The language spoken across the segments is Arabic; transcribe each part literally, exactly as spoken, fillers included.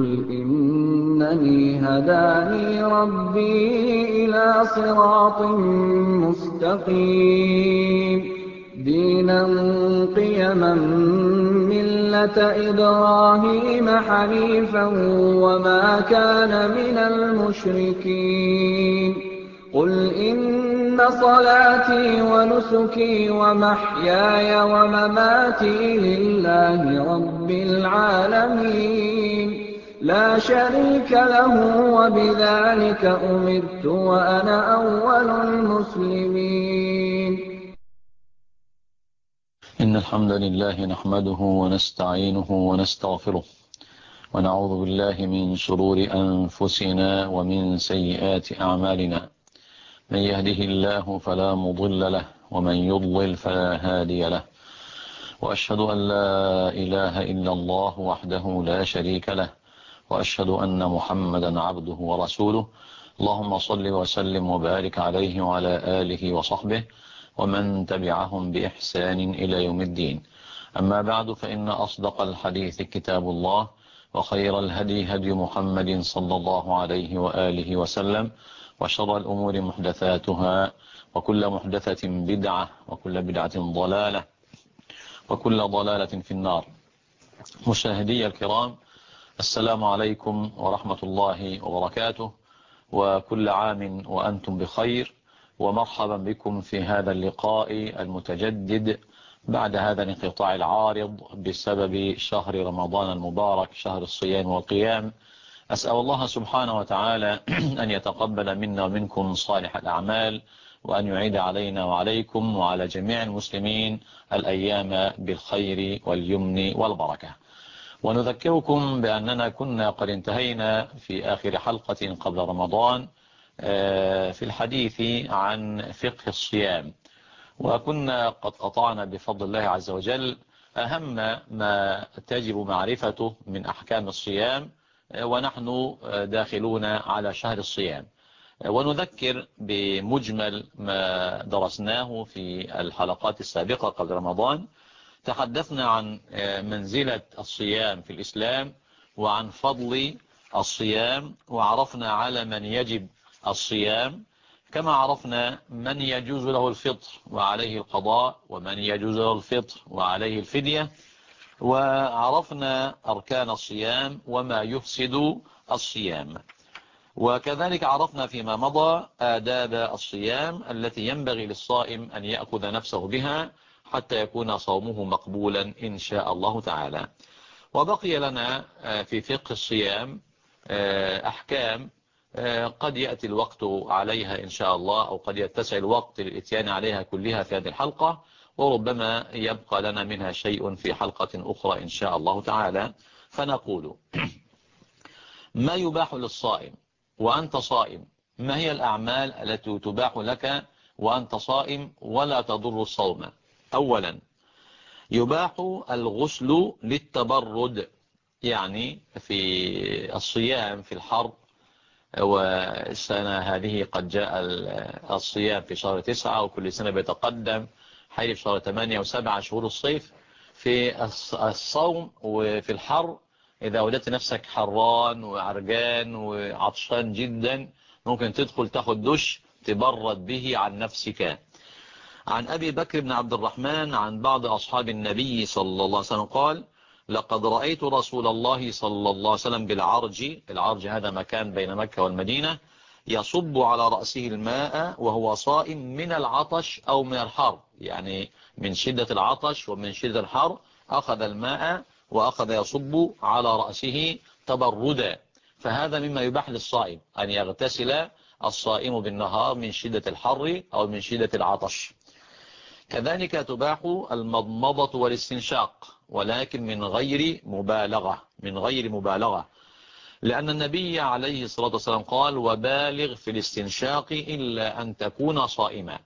قُلْ إِنَّنِي هَدَانِي رَبِّي إِلَىٰ صِرَاطٍ مُّسْتَقِيمٍ دِينًا قِيَمًا مِّلَّةَ إِبْرَاهِيمَ حَنِيفًا وَمَا كَانَ مِنَ الْمُشْرِكِينَ قُلْ إِنَّ صَلَاتِي وَنُسُكِي وَمَحْيَايَ وَمَمَاتِي لِلَّهِ رَبِّ الْعَالَمِينَ لَا شَرِيكَ لَهُ وَبِذَٰلِكَ أُمِرْتُ وَأَنَا أَوَّلُ الْمُسْلِمِينَ إن الحمد لله نحمده ونستعينه ونستغفره ونعوذ بالله من شرور أنفسنا ومن سيئات أعمالنا من يهده الله فلا مضل له ومن يضلل فلا هادي له وأشهد أن لا إله إلا الله وحده لا شريك له وأشهد أن محمدا عبده ورسوله اللهم صل وسلم وبارك عليه وعلى آله وصحبه ومن تبعهم بإحسان إلى يوم الدين. أما بعد، فإن أصدق الحديث كتاب الله، وخير الهدي هدي محمد صلى الله عليه وآله وسلم، وشر الأمور محدثاتها، وكل محدثة بدعة، وكل بدعة ضلالة، وكل ضلالة في النار. مشاهدي الكرام، السلام عليكم ورحمة الله وبركاته، وكل عام وأنتم بخير، ومرحبا بكم في هذا اللقاء المتجدد بعد هذا الانقطاع العارض بسبب شهر رمضان المبارك، شهر الصيام والقيام. أسأل الله سبحانه وتعالى أن يتقبل منا ومنكم صالح الأعمال، وأن يعيد علينا وعليكم وعلى جميع المسلمين الأيام بالخير واليمن والبركة. ونذكركم بأننا كنا قد انتهينا في آخر حلقة قبل رمضان في الحديث عن فقه الصيام، وكنا قد قطعنا بفضل الله عز وجل أهم ما تجب معرفته من أحكام الصيام ونحن داخلون على شهر الصيام. ونذكر بمجمل ما درسناه في الحلقات السابقة قبل رمضان. تحدثنا عن منزلة الصيام في الإسلام وعن فضل الصيام، وعرفنا على من يجب الصيام، كما عرفنا من يجوز له الفطر وعليه القضاء، ومن يجوز له الفطر وعليه الفدية، وعرفنا أركان الصيام وما يفسد الصيام. وكذلك عرفنا فيما مضى آداب الصيام التي ينبغي للصائم أن يأخذ نفسه بها حتى يكون صومه مقبولا إن شاء الله تعالى. وبقي لنا في فقه الصيام أحكام قد يأتي الوقت عليها إن شاء الله، أو قد يتسع الوقت للإتيان عليها كلها في هذه الحلقة، وربما يبقى لنا منها شيء في حلقة أخرى إن شاء الله تعالى. فنقول: ما يباح للصائم وأنت صائم؟ ما هي الأعمال التي تباح لك وأنت صائم ولا تضر الصوم؟ أولا، يباح الغسل للتبرد، يعني في الصيام في الحر، والسنة هذه قد جاء الصيام في شهر تسعة، وكل سنة بيتقدم حيث شهر ثمانية وسبعة شهور الصيف. في الصوم وفي الحر إذا وجدت نفسك حران وعرجان وعطشان جدا، ممكن تدخل تاخد دش تبرد به عن نفسك. عن أبي بكر بن عبد الرحمن عن بعض أصحاب النبي صلى الله عليه وسلم قال: لقد رأيت رسول الله صلى الله عليه وسلم بالعرج، العرج هذا مكان بين مكة والمدينة، يصب على رأسه الماء وهو صائم من العطش أو من الحر، يعني من شدة العطش ومن شدة الحر أخذ الماء وأخذ يصب على رأسه تبردا. فهذا مما يباح للصائم أن يغتسل الصائم بالنهار من شدة الحر أو من شدة العطش. كذلك تباح المضمضة والاستنشاق، ولكن من غير مبالغة، من غير مبالغة لأن النبي عليه الصلاة والسلام قال: وبالغ في الاستنشاق إلا أن تكون صائما.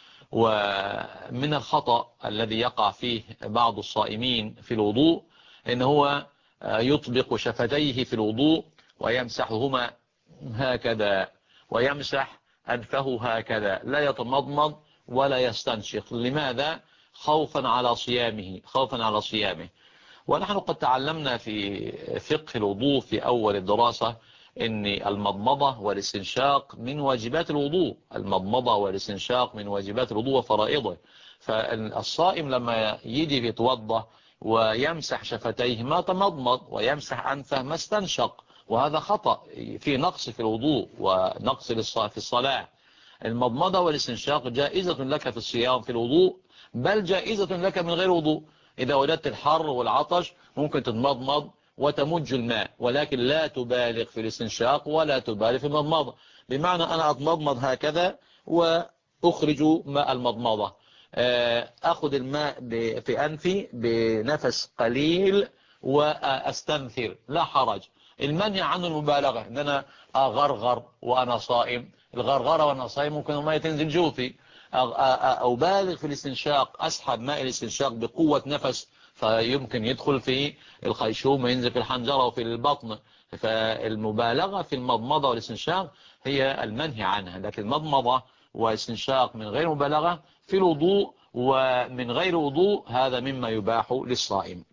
ومن الخطأ الذي يقع فيه بعض الصائمين في الوضوء إن هو يطبق شفتيه في الوضوء ويمسحهما هكذا، ويمسح أنفه هكذا، لا يتمضمض ولا يستنشق. لماذا؟ خوفا على صيامه، خوفا على صيامه. ونحن قد تعلمنا في فقه الوضوء في أول الدراسة ان المضمضة والاستنشاق من واجبات الوضوء، المضمضة والاستنشاق من واجبات الوضوء وفرائضه. فالصائم لما يجي يتوضا ويمسح شفتيه ما تمضمض، ويمسح أنفه ما استنشق، وهذا خطأ، في نقص في الوضوء ونقص في الصلاة. المضمضة والاستنشاق جائزة لك في الصيام في الوضوء، بل جائزة لك من غير وضوء. إذا وجدت الحر والعطش ممكن تتمضمض وتمج الماء، ولكن لا تبالغ في الاستنشاق ولا تبالغ في المضمضة، بمعنى أنا أتمضمض هكذا وأخرج ماء المضمضة، أخذ الماء في أنفي بنفس قليل وأستنثر، لا حرج. المنهي عنه المبالغة، إن أنا أغرغر وأنا صائم، الغرغرة وأنا صائم ممكن الماء تنزل جوفي. أبالغ في الاستنشاق، أسحب ماء الاستنشاق بقوة نفس فيمكن يدخل في الخيشوم وينزل في الحنجرة وفي البطن. فالمبالغة في المضمضة والاستنشاق هي المنهي عنها، لكن المضمضة والاستنشاق من غير مبالغة في الوضوء ومن غير وضوء هذا مما يباح للصائم.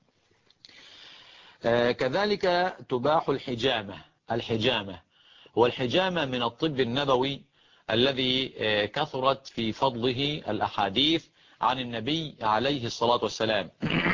كذلك تباح الحجامة. الحجامة والحجامة من الطب النبوي الذي كثرت في فضله الأحاديث عن النبي عليه الصلاة والسلام.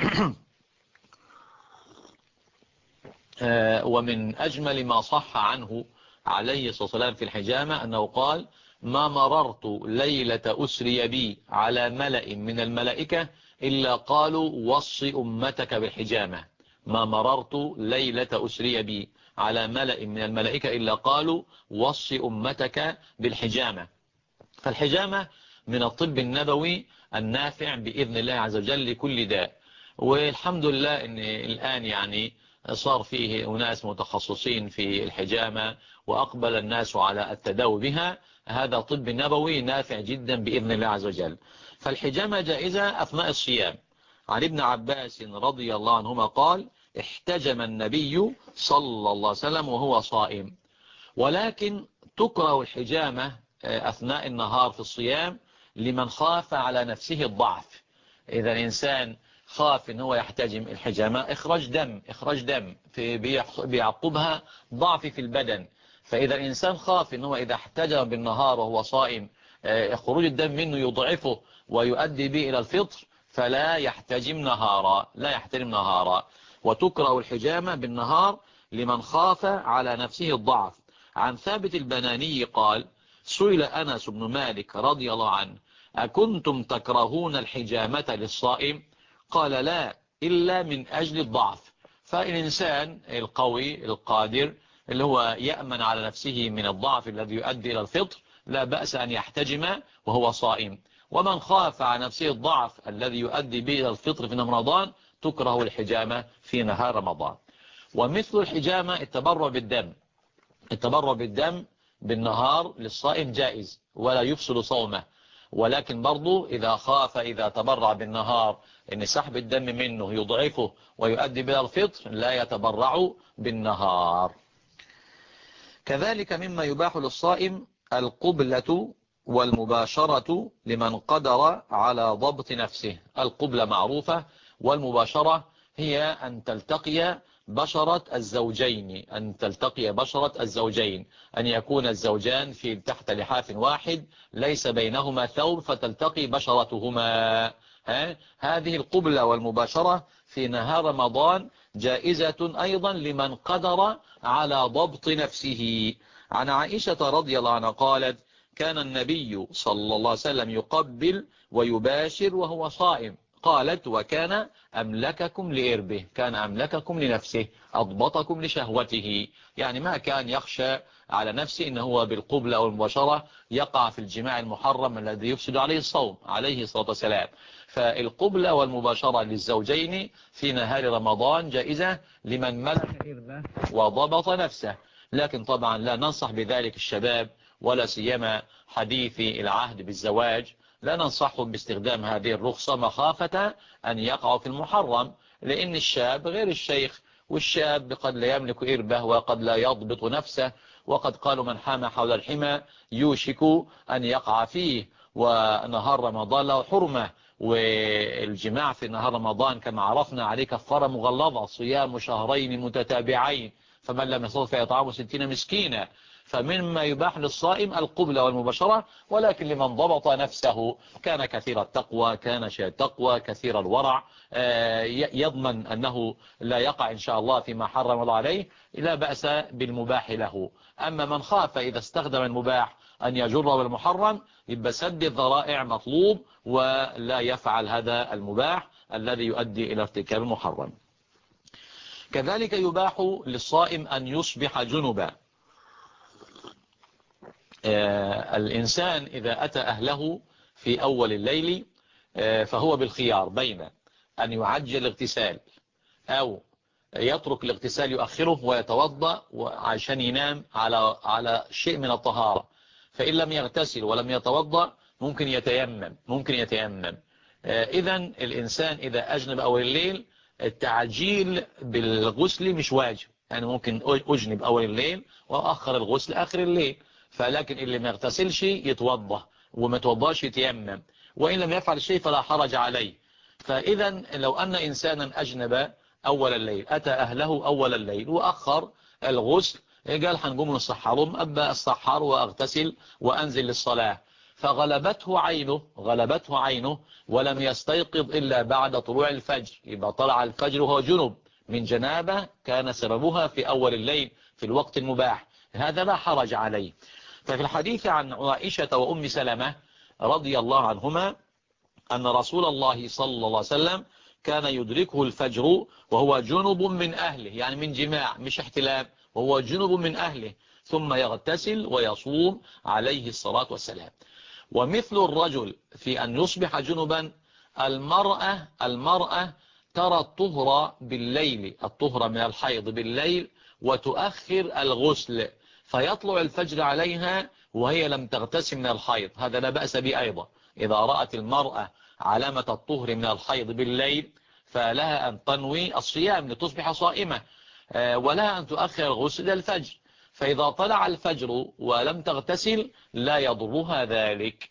ومن أجمل ما صح عنه عليه الصلاة والسلام في الحجامة أنه قال: ما مررت ليلة أسري بي على ملأ من الملائكة إلا قالوا وص أمتك بالحجامة. ما مررت ليلة أسري بي على ملأ من الملائكة إلا قالوا وص أمتك بالحجامة. فالحجامة من الطب النبوي النافع بإذن الله عز وجل لكل داء. والحمد لله أن الآن يعني صار فيه أناس متخصصين في الحجامة وأقبل الناس على التداوي بها. هذا طب نبوي نافع جدا بإذن الله عز وجل. فالحجامة جائزة أثناء الصيام. عن ابن عباس رضي الله عنهما قال: احتجم النبي صلى الله عليه وسلم وهو صائم. ولكن تكره الحجامة أثناء النهار في الصيام لمن خاف على نفسه الضعف. إذا الإنسان خاف إن هو يحتجم الحجامة، إخراج دم إخراج دم في بيعقبها ضعف في البدن. فإذا الإنسان خاف إن هو إذا احتجم بالنهار وهو صائم خروج الدم منه يضعفه ويؤدي به إلى الفطر، فلا يحتجم نهارا لا يحتجم نهارا وتكره الحجامة بالنهار لمن خاف على نفسه الضعف. عن ثابت البناني قال: سئل أنس بن مالك رضي الله عنه: أكنتم تكرهون الحجامة للصائم؟ قال: لا، إلا من أجل الضعف. فالإنسان القوي القادر اللي هو يأمن على نفسه من الضعف الذي يؤدي إلى الفطر لا بأس أن يحتجم وهو صائم. ومن خاف على نفسه الضعف الذي يؤدي به إلى الفطر في رمضان تكره الحجامة في نهار رمضان. ومثل الحجامة التبرع بالدم. التبرع بالدم بالنهار للصائم جائز ولا يفسد صومه، ولكن برضو إذا خاف إذا تبرع بالنهار إن سحب الدم منه يضعفه ويؤدي بها الفطر لا يتبرع بالنهار. كذلك مما يباح للصائم القبلة والمباشرة لمن قدر على ضبط نفسه. القبلة معروفة، والمباشرة هي أن تلتقي بشرة الزوجين أن تلتقي بشرة الزوجين أن يكون الزوجان في تحت لحاف واحد ليس بينهما ثوب فتلتقي بشرتهما. ها؟ هذه القبلة والمباشرة في نهار رمضان جائزة أيضا لمن قدر على ضبط نفسه. عن عائشة رضي الله عنها قالت: كان النبي صلى الله عليه وسلم يقبل ويباشر وهو صائم. قالت: وكان أملككم لإربه، كان أملككم لنفسه، أضبطكم لشهوته، يعني ما كان يخشى على نفسه إنه هو بالقبلة أو المباشرة يقع في الجماع المحرم الذي يفسد عليه الصوم عليه الصلاة والسلام. فالقبلة والمباشرة للزوجين في نهار رمضان جائزة لمن ملك إربه وضبط نفسه. لكن طبعا لا ننصح بذلك الشباب ولا سيما حديثي العهد بالزواج، لا ننصحهم باستخدام هذه الرخصة مخافة أن يقعوا في المحرم، لأن الشاب غير الشيخ، والشاب قد لا يملك إربه وقد لا يضبط نفسه، وقد قالوا من حام حول الحمى يوشك أن يقع فيه، ونهار رمضان له حرمة، والجماع في نهار رمضان كما عرفنا عليه كفارة مغلظة، صيام شهرين متتابعين، فمن لم يستطع فيطعم ستين مسكينا. فمما يباح للصائم القبلة والمباشرة، ولكن لمن ضبط نفسه كان كثير التقوى، كان شيء التقوى كثير الورع، يضمن أنه لا يقع إن شاء الله فيما حرم الله عليه، لا بأس بالمباح له. أما من خاف إذا استخدم المباح أن يجر بالمحرم، يبقى سد الذرائع مطلوب، ولا يفعل هذا المباح الذي يؤدي إلى ارتكاب المحرم. كذلك يباح للصائم أن يصبح جنبا. آه الإنسان إذا أتى أهله في أول الليل آه فهو بالخيار بين أن يعجل الاغتسال أو يترك الاغتسال يؤخره ويتوضأ عشان ينام على على شيء من الطهارة. فإن لم يغتسل ولم يتوضأ ممكن يتيمم ممكن يتيمم آه إذن الإنسان إذا أجنب أول الليل التعجيل بالغسل مش واجب، يعني ممكن أجنب أول الليل وأخر الغسل آخر الليل، فلكن اللي ما يغتسلش يتوضأ وما يتوضاش يتيمم، وإن لم يفعل شيء فلا حرج عليه. فإذا لو أن إنسانا أجنب أول الليل أتى أهله أول الليل وأخر الغسل، قال هنقوم نصحرهم، أبا الصحر وأغتسل وأنزل للصلاة، فغلبته عينه غلبته عينه ولم يستيقظ إلا بعد طلوع الفجر، يبقى طلع الفجر وهو جنب من جنابة كان سببها في أول الليل في الوقت المباح، هذا لا حرج عليه. ففي الحديث عن عائشة وأم سلمة رضي الله عنهما أن رسول الله صلى الله عليه وسلم كان يدركه الفجر وهو جنب من أهله، يعني من جماع مش احتلام، وهو جنب من أهله، ثم يغتسل ويصوم عليه الصلاة والسلام. ومثل الرجل في أن يصبح جنبا، المرأة المرأة ترى الطهر بالليل، الطهر من الحيض بالليل، وتؤخر الغسل فيطلع الفجر عليها وهي لم تغتسل من الحيض، هذا لا بأس به أيضا. إذا رأت المرأة علامة الطهر من الحيض بالليل فلها أن تنوي الصيام لتصبح صائمة، ولها أن تؤخر الغسل إلى الفجر، فإذا طلع الفجر ولم تغتسل لا يضرها ذلك.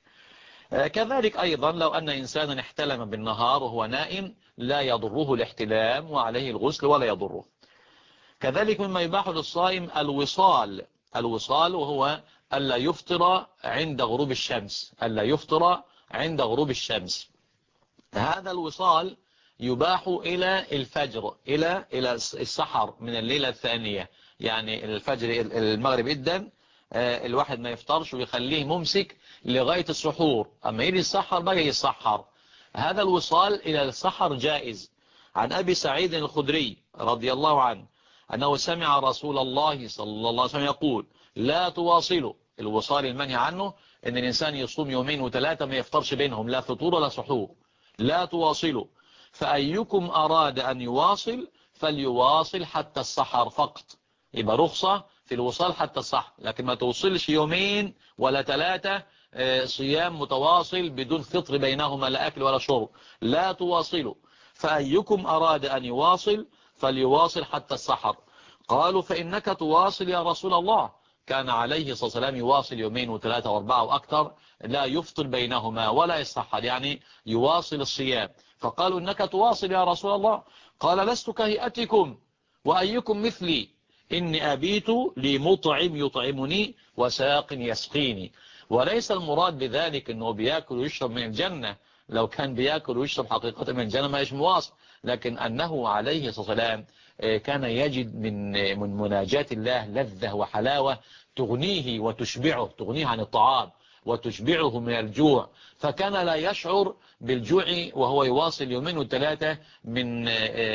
كذلك أيضا لو أن إنسانا احتلم بالنهار وهو نائم لا يضره الاحتلام وعليه الغسل ولا يضره. كذلك مما يباح للصائم الوصال، الوصال وهو ألا يفطر عند غروب الشمس، ألا يفطر عند غروب الشمس. هذا الوصال يباح إلى الفجر، إلى إلى السحر من الليلة الثانية، يعني الفجر المغرب إدن الواحد ما يفطرش ويخليه ممسك لغاية السحور، أما يجي السحر بقى يسحر. هذا الوصال إلى السحر جائز. عن أبي سعيد الخدري رضي الله عنه أنه سمع رسول الله صلى الله عليه وسلم يقول لا تواصلوا. الوصال المنهي عنه أن الإنسان يصوم يومين وثلاثة ما يفطرش بينهم لا فطور ولا سحور، لا تواصلوا، فأيكم أراد أن يواصل فليواصل حتى السحر فقط. يبقى رخصة في الوصال حتى السحر، لكن ما توصلش يومين ولا ثلاثة صيام متواصل بدون فطر بينهما لا أكل ولا شرب، لا تواصلوا. فأيكم أراد أن يواصل فليواصل حتى السحر. قالوا فإنك تواصل يا رسول الله، كان عليه الصلاة والسلام يواصل يومين وثلاثة واربعة وأكثر لا يفطر بينهما ولا يسحر، يعني يواصل الصيام. فقالوا إنك تواصل يا رسول الله، قال لست كهيئتكم وأيكم مثلي، إني أبيت لمطعم يطعمني وساق يسقيني. وليس المراد بذلك أنه بيأكل ويشرب من الجنة، لو كان بيأكل ويشرب حقيقة من الجنة ما يشمواصل، لكن أنه عليه الصلاة والسلام كان يجد من من مناجاة الله لذة وحلاوة تغنيه وتشبعه، تغنيه عن الطعام وتشبعه من الجوع، فكان لا يشعر بالجوع وهو يواصل يومين وثلاثة من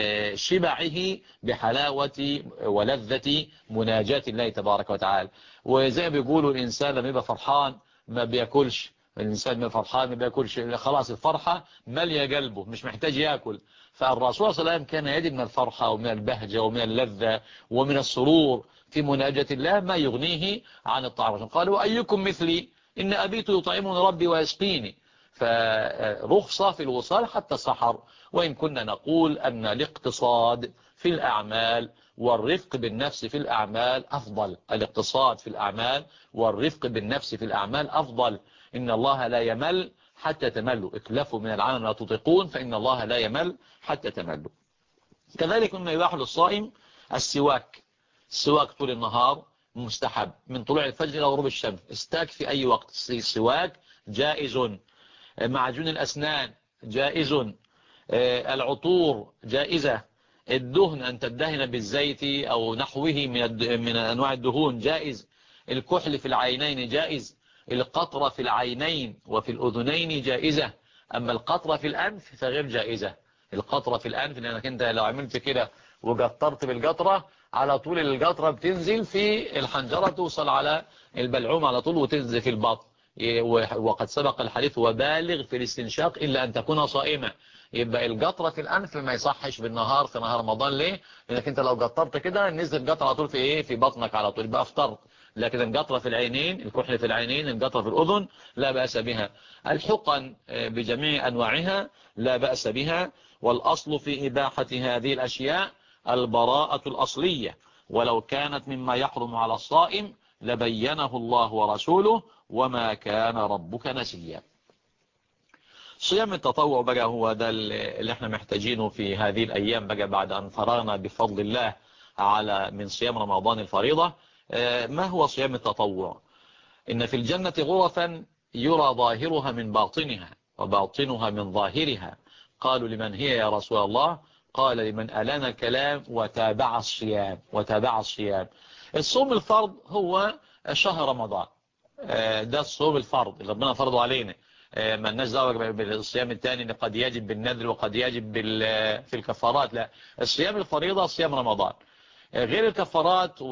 شبعه بحلاوة ولذة مناجاة الله تبارك وتعالى. وزي ما بيقولوا الإنسان لما يبقى فرحان ما بيأكلش، الإنسان ما فرحان ما بيأكلش، خلاص الفرحة مالية قلبه مش محتاج يأكل. فالرسول صلى الله عليه وسلم كان يجد من الفرحة ومن البهجة ومن اللذة ومن السرور في مناجاة الله ما يغنيه عن الطعام. قالوا أيكم مثلي إن أبيت يطعمني ربي ويسقيني. فرخصة في الوصال حتى السحر. وإن كنا نقول أن الاقتصاد في الأعمال والرفق بالنفس في الأعمال أفضل، الاقتصاد في الأعمال والرفق بالنفس في الأعمال أفضل. إن الله لا يمل حتى تملوا، اكلفوا من العمل ما تطيقون فإن الله لا يمل حتى تملوا. كذلك مما يباح للصائم السواك، السواك طول النهار مستحب من طلوع الفجر إلى غروب الشمس، استاك في أي وقت، السواك جائز، معجون الأسنان جائز، العطور جائزة، الدهن أن تدهن بالزيت أو نحوه من من أنواع الدهون جائز، الكحل في العينين جائز، القطرة في العينين وفي الأذنين جائزة، أما القطرة في الأنف فغير جائزة. القطرة في الأنف لأنك أنت لو عملت كده وقطرت بالقطرة على طول القطرة بتنزل في الحنجرة توصل على البلعوم على طول وتنزل في البطن، وقد سبق الحديث وبالغ في الاستنشاق إلا أن تكون صائمة. يبقى القطرة في الأنف ما يصحش بالنهار في نهار رمضان. ليه؟ لأنك أنت لو قطرت كده نزل قطرة على طول في إيه في بطنك على طول يبقى أفطرت. لكن القطرة في العينين، الكحل في العينين، القطرة في الأذن لا بأس بها. الحقن بجميع أنواعها لا بأس بها. والأصل في إباحة هذه الأشياء البراءة الأصلية، ولو كانت مما يحرم على الصائم لبينه الله ورسوله وما كان ربك نسيا. صيام التطوع بقى هو ده اللي احنا محتاجينه في هذه الأيام بقى بعد أن فرغنا بفضل الله على من صيام رمضان الفريضة. ما هو صيام التطوع؟ إن في الجنة غرفا يرى ظاهرها من باطنها وباطنها من ظاهرها. قالوا لمن هي يا رسول الله؟ قال لمن ألان الكلام وتابع الصيام. وتابع الصيام الصوم الفرض هو شهر رمضان، ده الصوم الفرض اللي ربنا فرضه علينا، ما لناش دعوه بالصيام الثاني اللي قد يجب بالنذر وقد يجب في الكفارات. لا، الصيام الفريضة صيام رمضان، غير الكفارات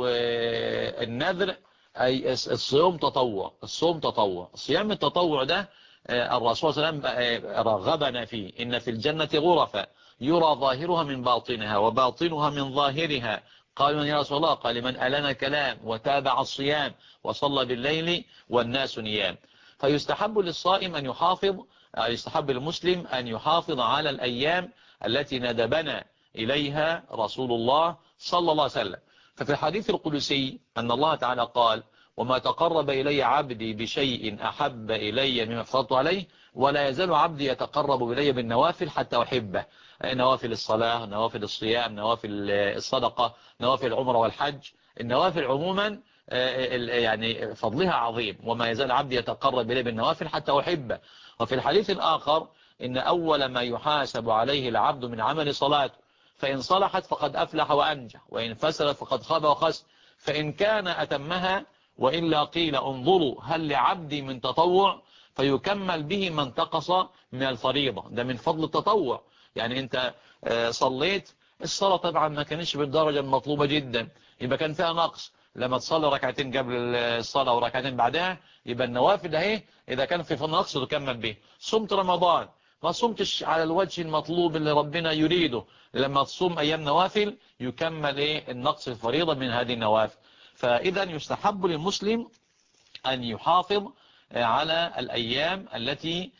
والنذر أي الصيام تطوع. الصوم تطوع. صيام التطوع ده الرسول صلى الله عليه وسلم رغبنا فيه. إن في الجنة غرفا يرى ظاهرها من باطنها وباطنها من ظاهرها. قالوا يا رسول الله؟ قال من ألان الكلام وتابع الصيام وصلى بالليل والناس نيام. فيستحب للصائم أن يحافظ، يستحب للمسلم أن يحافظ على الأيام التي ندبنا إليها رسول الله صلى الله عليه وسلم. ففي الحديث القدسي أن الله تعالى قال وما تقرب إلي عبدي بشيء أحب إلي مما افترضت عليه ولا يزال عبدي يتقرب إلي بالنوافل حتى أحبه. نوافل الصلاة، نوافل الصيام، نوافل الصدقة، نوافل العمرة والحج. النوافل عموما يعني فضلها عظيم. وما يزال عبدي يتقرب إلي بالنوافل حتى أحبه. وفي الحديث الآخر إن أول ما يحاسب عليه العبد من عمل صلاته فإن صلحت فقد أفلح وأنجح وإن فسدت فقد خاب وخسر. فإن كان أتمها وإلا قيل انظروا هل لعبدي من تطوع فيكمل به ما انتقص من الفريضة. ده من فضل التطوع. يعني أنت صليت الصلاة طبعا ما كانش بالدرجة المطلوبة جدا يبقى كان فيها نقص. لما تصلي ركعتين قبل الصلاة وركعتين بعدها يبقى النوافل اهي إذا كان في نقص تكمل به. صمت رمضان ما صمتش على الوجه المطلوب اللي ربنا يريده، لما تصوم أيام نوافل يكمل إيه النقص الفريضة من هذه النوافل. فإذا يستحب للمسلم أن يحافظ على الأيام التي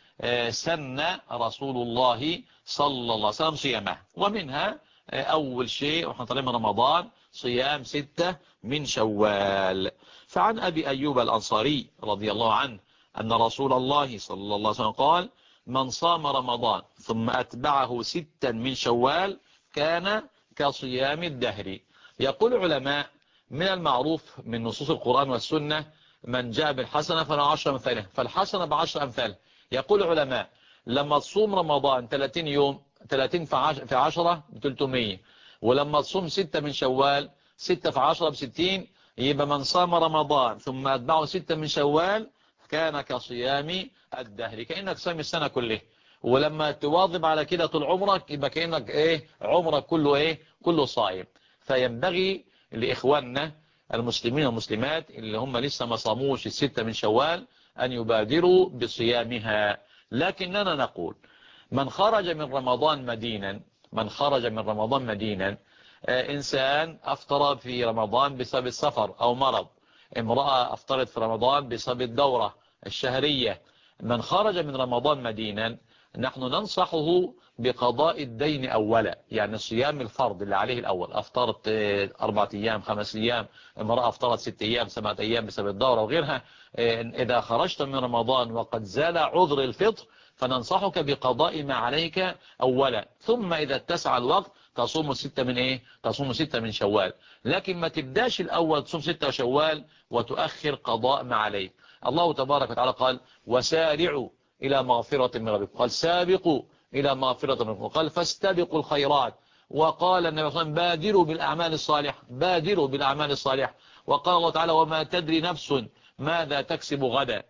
سن رسول الله صلى الله عليه وسلم صيامها. ومنها أول شيء وإحنا طالعين من رمضان صيام ستة من شوال. فعن أبي أيوب الأنصاري رضي الله عنه أن رسول الله صلى الله عليه وسلم قال من صام رمضان ثم أتبعه ستا من شوال كان كصيام الدهر. يقول العلماء من المعروف من نصوص القرآن والسنة من جاء بالحسنة فله عشر أمثالها، فالحسنة بعشر أمثال. يقول العلماء لما تصوم رمضان ثلاثين يوم ثلاثين في عشرة بثلاثمية، ولما تصوم ستة من شوال ستة في عشرة بستين، يبقى من صام رمضان ثم أتبعه ستة من شوال كان كصيام الدهر، كأنك صام السنة كله. ولما تواظب على كده طول عمرك يبقى كأنك ايه عمرك كله ايه كله صائم. فينبغي لإخواننا المسلمين والمسلمات اللي هم لسه ما صاموش الستة من شوال أن يبادروا بصيامها. لكننا نقول من خرج من رمضان مدينا من خرج من رمضان مدينا آه إنسان أفطر في رمضان بسبب السفر أو مرض، امرأة أفطرت في رمضان بسبب الدورة الشهرية. من خرج من رمضان مدينا نحن ننصحه بقضاء الدين أولا، يعني صيام الفرض اللي عليه الأول. أفطرت أربعة أيام خمس أيام، امرأة أفطرت ست أيام سبعة أيام بسبب الدورة وغيرها. إذا خرجت من رمضان وقد زال عذر الفطر فننصحك بقضاء ما عليك أولا، ثم إذا اتسع الوقت تصوم ستة من إيه؟ تصوم ستة من شوال. لكن ما تبداش الأول تصوم ستة شوال وتؤخر قضاء ما عليك. الله تبارك وتعالى قال وسارعوا إلى مغفرة من ربكم، قال سابقوا إلى مغفرة من ربكم، قال فاستبقوا الخيرات، وقال النبي صلى الله عليه وسلم بادروا بالأعمال الصالحة، بادروا بالأعمال الصالحة. وقال الله تعالى وما تدري نفس ماذا تكسب غدا.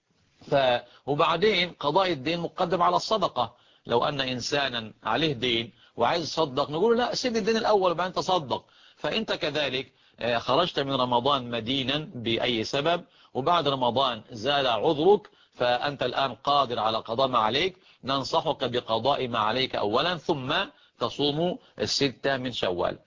ف وبعدين قضاء الدين مقدم على الصدقة. لو أن إنسانا عليه دين وعايز يصدق نقول لا سيب الدين الأول وبعدين تصدق. فأنت كذلك خرجت من رمضان مدينا بأي سبب، وبعد رمضان زال عذرك، فأنت الآن قادر على قضاء ما عليك، ننصحك بقضاء ما عليك أولا ثم تصوم الستة من شوال.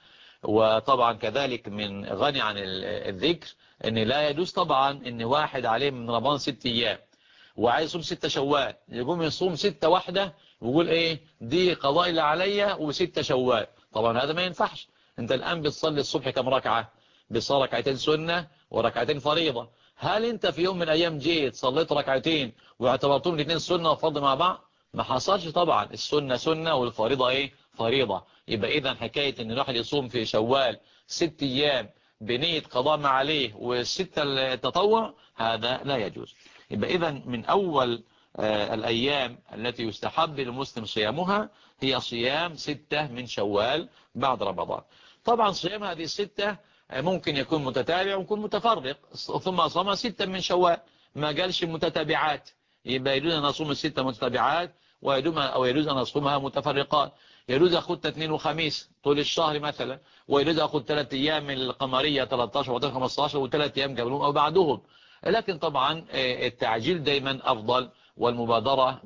وطبعا كذلك من غني عن الذكر ان لا يجوز طبعا ان واحد عليه من رمضان ست ايام وعايز يصوم ستة شوال يقوم يصوم ستة واحدة ويقول ايه دي قضاء اللي عليا وستة شوال. طبعا هذا ما ينفعش. انت الان بتصلي الصبح كم ركعة؟ بتصلي ركعتين سنة وركعتين فريضة. هل انت في يوم من الايام جيت صليت ركعتين واعتبرتهم الاثنين سنة وفرض مع بعض؟ ما حصلش طبعا. السنة سنة والفريضة ايه؟ فريضة. يبقى اذا حكاية ان الواحد يصوم في شوال ست ايام بنية قضاء ما عليه والستة التطوع هذا لا يجوز. يبقى اذا من اول آه الايام التي يستحب للمسلم صيامها هي صيام ستة من شوال بعد رمضان. طبعا صيام هذه الستة ممكن يكون متتابع ويكون متفرق، ثم صام ستة من شوال ما قالش متتابعات. يبقى يجوز أن نصوم الستة متتابعات أو يجوز أن نصومها متفرقات. يجوز أخذ اثنين وخميس طول الشهر مثلا، ويجوز أخذ ثلاث أيام من القمرية ثلاثة عشر و خمسة عشر وثلاث أيام قبلهم أو بعدهم. لكن طبعا التعجيل دايما أفضل، والمبادرة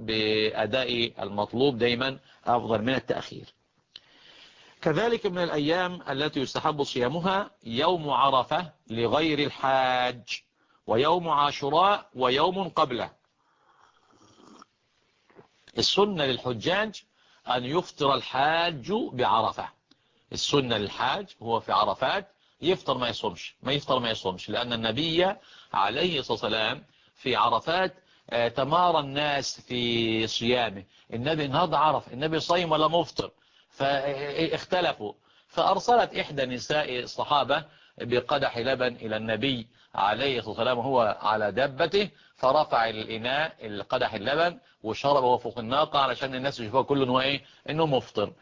بأداء المطلوب دايما أفضل من التأخير. كذلك من الأيام التي يستحب صيامها يوم عرفة لغير الحاج، ويوم عاشوراء ويوم قبله. السنة للحجاج أن يفطر الحاج بعرفة. السنة للحاج هو في عرفات يفطر ما يصومش، ما يفطر ما يصومش، لأن النبي عليه الصلاة والسلام في عرفات تمارى الناس في صيامه. النبي النهارده عرف النبي صايم ولا مفطر، فاختلفوا. فأرسلت إحدى نساء الصحابة بقدح لبن إلى النبي عليه الصلاة والسلام وهو على دابته، فرفع الإناء القدح اللبن وشربه فوق الناقة علشان الناس يشوفوا كله إنه إيه إنه مفطر.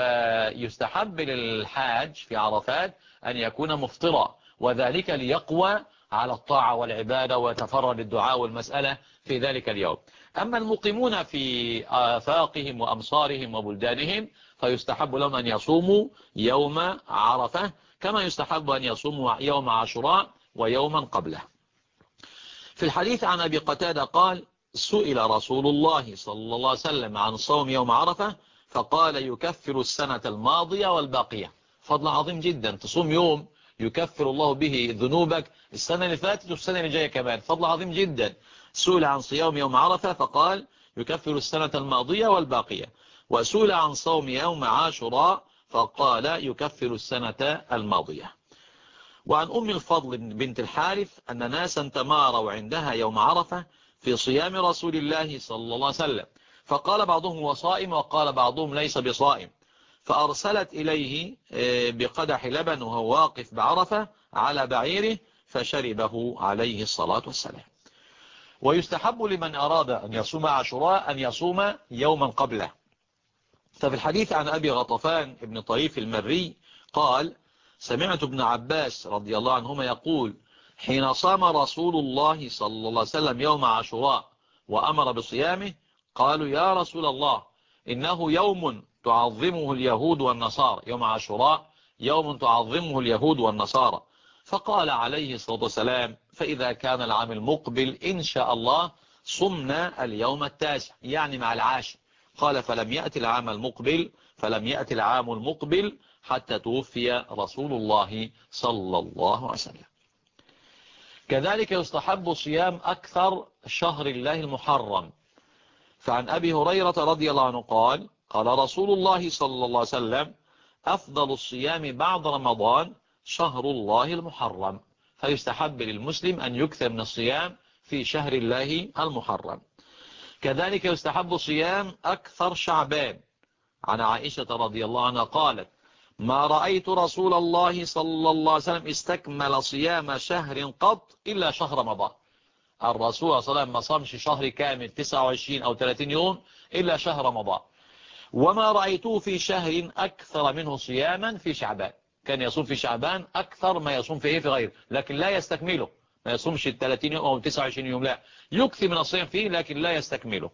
فيستحب للحاج في عرفات أن يكون مفطرا، وذلك ليقوى على الطاعة والعبادة ويتفرد الدعاء والمسألة في ذلك اليوم. أما المقيمون في آفاقهم وأمصارهم وبلدانهم فيستحب لهم أن يصوموا يوم عرفة، كما يستحب أن يصوموا يوم عاشوراء ويوما قبله. في الحديث عن أبي قتادة قال سئل رسول الله صلى الله عليه وسلم عن صوم يوم عرفة فقال يكفر السنة الماضية والباقية. فضل عظيم جدا، تصوم يوم يكفر الله به ذنوبك السنة اللي فاتت والسنة اللي جاية كمان، فضل عظيم جدا. سئل عن صيام يوم عرفة فقال يكفر السنة الماضية والباقية، وسئل عن صوم يوم عاشوراء فقال يكفر السنة الماضية. وعن أم الفضل بنت الحارث أن ناسا تماروا عندها يوم عرفة في صيام رسول الله صلى الله عليه وسلم، فقال بعضهم هو صائم وقال بعضهم ليس بصائم، فأرسلت إليه بقدح لبن وهو واقف بعرفة على بعيره فشربه عليه الصلاة والسلام. ويستحب لمن أراد أن يصوم عاشوراء أن يصوم يوما قبله. ففي الحديث عن أبي غطفان ابن طريف المري قال سمعت ابن عباس رضي الله عنهما يقول حين صام رسول الله صلى الله عليه وسلم يوم عاشوراء وأمر بصيامه قالوا يا رسول الله إنه يوم تعظمه اليهود والنصارى، يوم عاشوراء يوم تعظمه اليهود والنصارى، فقال عليه الصلاة والسلام فإذا كان العام المقبل إن شاء الله صمنا اليوم التاسع، يعني مع العاشر. قال فلم يأتي العام المقبل فلم يأتي العام المقبل حتى توفي رسول الله صلى الله عليه وسلم. كذلك يستحب صيام أكثر شهر الله المحرم. فعن أبي هريرة رضي الله عنه قال قال رسول الله صلى الله عليه وسلم أفضل الصيام بعد رمضان شهر الله المحرم. فيستحب للمسلم أن يكثر من الصيام في شهر الله المحرم. كذلك يستحب صيام أكثر شعبان. عن عائشة رضي الله عنها قالت: ما رأيت رسول الله صلى الله عليه وسلم استكمل صيام شهر قط إلا شهر رمضان. الرسول صلى الله عليه وسلم ما صامش شهر كامل تسعة وعشرين أو ثلاثين يوم إلا شهر رمضان. وما رأيته في شهر أكثر منه صياما في شعبان. كان يصوم في شعبان أكثر ما يصوم فيه في غيره، لكن لا يستكمله. ما يصومش الثلاثين يوم أو تسعة وعشرين يوم، لا، يكثر من الصيام فيه لكن لا يستكمله.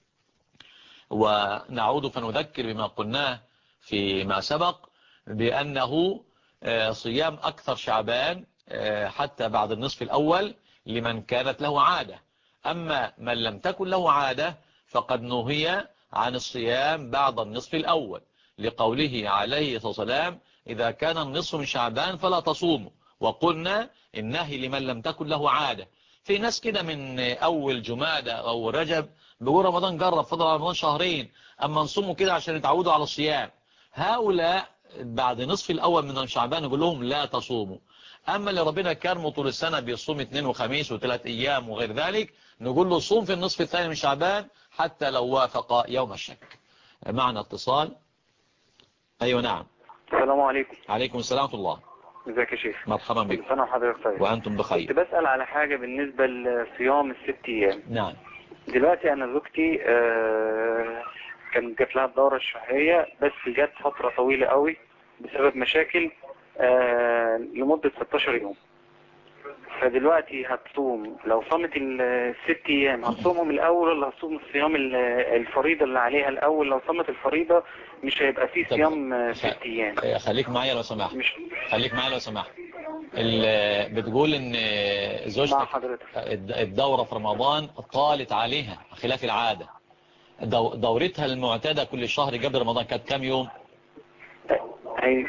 ونعود فنذكر بما قلناه فيما سبق بأنه صيام أكثر شعبان حتى بعد النصف الأول لمن كانت له عادة. أما من لم تكن له عادة فقد نهي عن الصيام بعد النصف الأول، لقوله عليه الصلاة والسلام: إذا كان النصف من شعبان فلا تصوموا. وقلنا النهي لمن لم تكن له عادة. في ناس كده من أول جمادة أو رجب بيقول رمضان جرب، فضل رمضان شهرين أما نصوموا كده عشان يتعودوا على الصيام. هؤلاء بعد نصف الأول من شعبان يقول لهم لا تصوموا. أما اللي ربنا كرمه طول السنة بيصوم اثنين وخميس وثلاث أيام وغير ذلك، نقول له صوم في النصف الثاني من شعبان حتى لو وافق يوم الشك. معنا اتصال. أيوة نعم. السلام عليكم. عليكم السلام ورحمة الله. ازيك يا شيخ؟ مرحبا بك. أنا وحضرتك طيب. وأنتم بخير. كنت بسأل على حاجة بالنسبة لصيام الست أيام. نعم. دلوقتي أنا زوجتي آه كان جات لها الدورة الشهرية، بس جات فترة طويلة قوي بسبب مشاكل آه لمدة ستاشر يوم. فدلوقتي هتصوم، لو صامت الست ايام هتصومهم الاول ولا هتصوم الصيام الفريضة اللي عليها الاول؟ لو صامت الفريضة مش هيبقى فيه صيام ست ايام. خليك معايا لو سمحت. مش خليك معايا لو سمحت. بتقول ان زوجتك الدورة في رمضان طالت عليها خلاف العادة. دورتها المعتادة كل شهر قبل رمضان كانت كام يوم؟ هي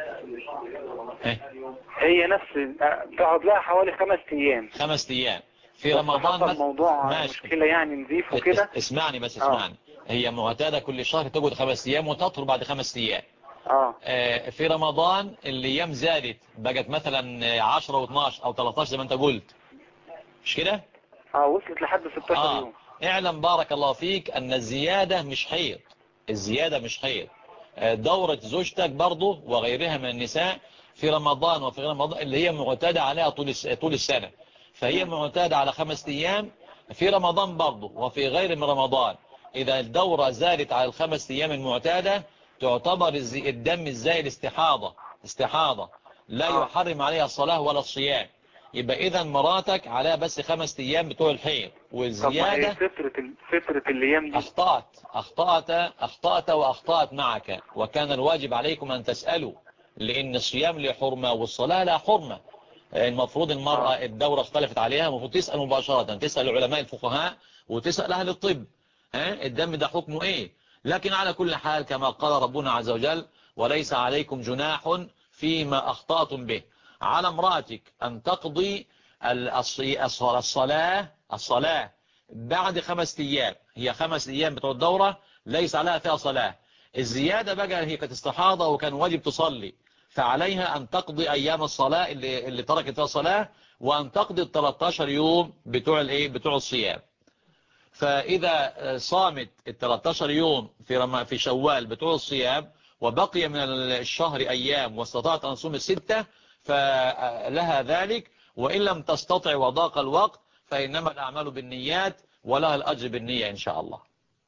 هي نفس تقعد لها حوالي خمس ايام. خمس ايام في رمضان. الموضوع مشكلة يعني نزيف وكده. اسمعني بس اسمعني. آه. هي معتادة كل شهر تقعد خمس ايام وتطهر بعد خمس ايام. آه. آه في رمضان الايام زادت بقت مثلا عشرة واثناشر او تلتاشر زي ما انت قلت، مش كده؟ اه وصلت لحد ستاشر آه. يوم. اعلم بارك الله فيك ان الزيادة مش حيض. الزيادة مش حيض. آه دورة زوجتك برضو وغيرها من النساء في رمضان وفي غير رمضان اللي هي معتادة عليها طول طول السنة، فهي معتادة على خمس ايام في رمضان برضو وفي غير من رمضان. اذا الدورة زادت على الخمس ايام المعتادة تعتبر الدم الزائد استحاضة. استحاضة لا يحرم عليها الصلاة ولا الصيام. يبقى اذا مراتك عليها بس خمس ايام بتوع الحيض والزيادة. فترة فترة الايام دي اخطأت اخطأت اخطأت واخطأت معك، وكان الواجب عليكم ان تسألوا، لان الصيام له حرمة والصلاة لا حرمة. المفروض المرأة الدورة اختلفت عليها، المفروض تسأل مباشرة، تسأل علماء الفقهاء وتسأل اهل الطب ها الدم ده حكمه ايه. لكن على كل حال كما قال ربنا عز وجل: وليس عليكم جناح فيما اخطأتم به. على امرأتك ان تقضي الصلاة الصلاة بعد خمس ايام. هي خمس ايام بتوع الدورة ليس عليها فيها صلاة. الزيادة بقى هي كانت استحاضة وكان واجب تصلي، فعليها ان تقضي ايام الصلاة اللي, اللي تركت فيها صلاة، وان تقضي ال تلتاشر يوم بتوع الايه بتوع الصيام. فاذا صامت ال تلتاشر يوم في رم... في شوال بتوع الصيام وبقي من الشهر ايام واستطاعت ان تصوم الستة فلها ذلك، وان لم تستطع وضاق الوقت فانما الاعمال بالنيات ولها الاجر بالنية ان شاء الله.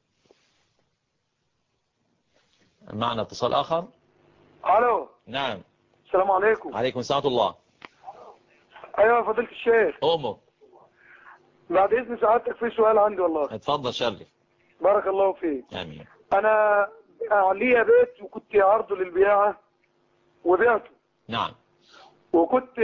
معنا اتصال اخر. الو. نعم. السلام عليكم. عليكم السلام ورحمة الله. ايوه يا فضيلة الشيخ. أمر. بعد اذن سعادتك في سؤال عندي والله. اتفضل شرف. بارك الله فيك. امين. انا ليا بيت وكنت عرضه للبيعة وبيعته. نعم. وكنت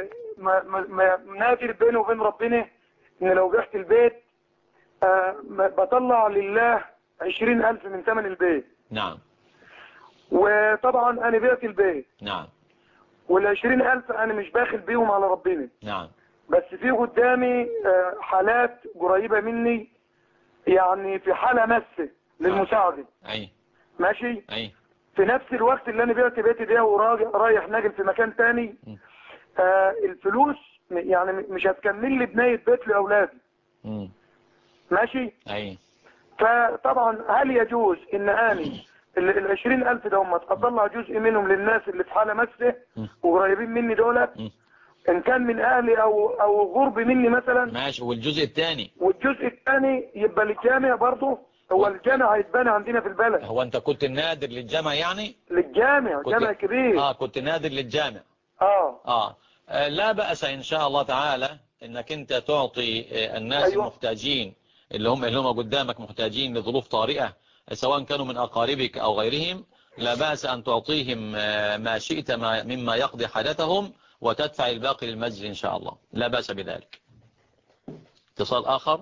نادر بيني وبين ربنا ان لو بعت البيت بطلع لله عشرين الف من ثمن البيت. نعم. وطبعا انا بعت البيت. نعم. والعشرين الف انا مش باخل بيهم على ربنا. نعم. بس في قدامي حالات قريبة مني يعني في حالة مسة للمساعدة. اي ماشي. اي في نفس الوقت اللي انا بعت بيتي ده ورايح ناقل في مكان تاني، آه الفلوس يعني مش هتكمل لي بناية بيت لاولادي. امم ماشي. اي فطبعا هل يجوز ان اني ال عشرين ألف دوم اطلع جزء منهم للناس اللي في حاله مسه وقريبين مني دولت، ان كان من اهلي او او غرب مني مثلا؟ ماشي. والجزء الثاني؟ والجزء الثاني يبقى للجامع برضه. هو الجامع هيتبنى عندنا في البلد. هو انت كنت نادر للجامع يعني؟ للجامع، جامع كبير. اه كنت نادر للجامع. آه. اه لا بأس ان شاء الله تعالى انك انت تعطي الناس أيوة. المحتاجين اللي هم اللي هم قدامك محتاجين لظروف طارئة، سواء كانوا من اقاربك او غيرهم، لا بأس ان تعطيهم ما شئت مما يقضي حاجتهم وتدفع الباقي للمسجد ان شاء الله، لا بأس بذلك. اتصال اخر.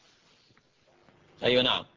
ايوه نعم.